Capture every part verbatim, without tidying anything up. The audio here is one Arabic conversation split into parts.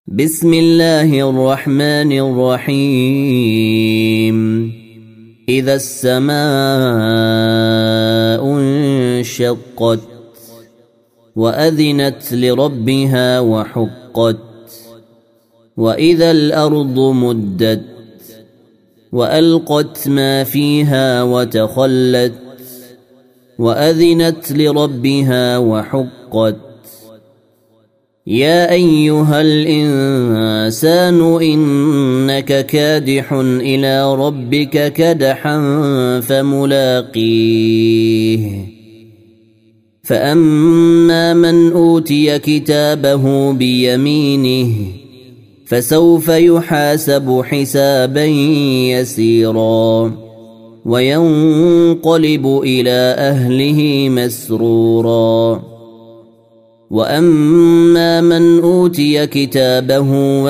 بسم الله الرحمن الرحيم إذا السماء انشقت وأذنت لربها وحقت وإذا الأرض مدت وألقت ما فيها وتخلت وأذنت لربها وحقت يا أيها الإنسان إنك كادح إلى ربك كدحا فملاقيه فأما من أوتي كتابه بيمينه فسوف يحاسب حسابا يسيرا وينقلب إلى أهله مسرورا وأما من أوتي كتابه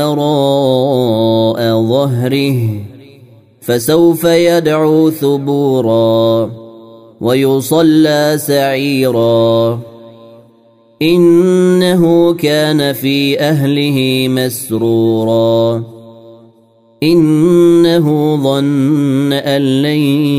وراء ظهره فسوف يدعو ثبورا ويصلى سعيرا إنه كان في أهله مسرورا إنه ظن أن لن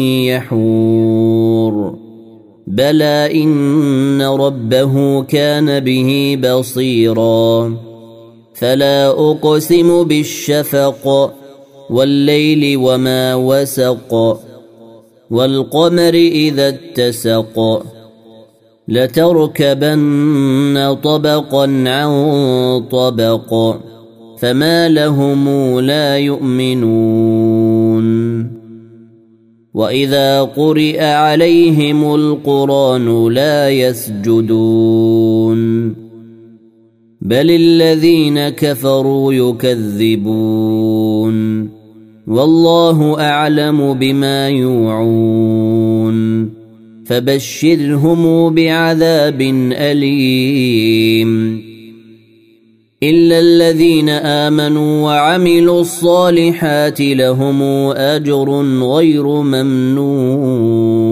يحور بلى إن ربه كان به بصيرا فلا أقسم بالشفق والليل وما وسق والقمر إذا اتسق لتركبن طبقا عن طبق فما لهم لا يؤمنون وإذا قرئ عليهم القرآن لا يسجدون بل الذين كفروا يكذبون والله أعلم بما يوعون فبشرهم بعذاب أليم إلا الذين آمنوا وعملوا الصالحات لهم أجر غير ممنون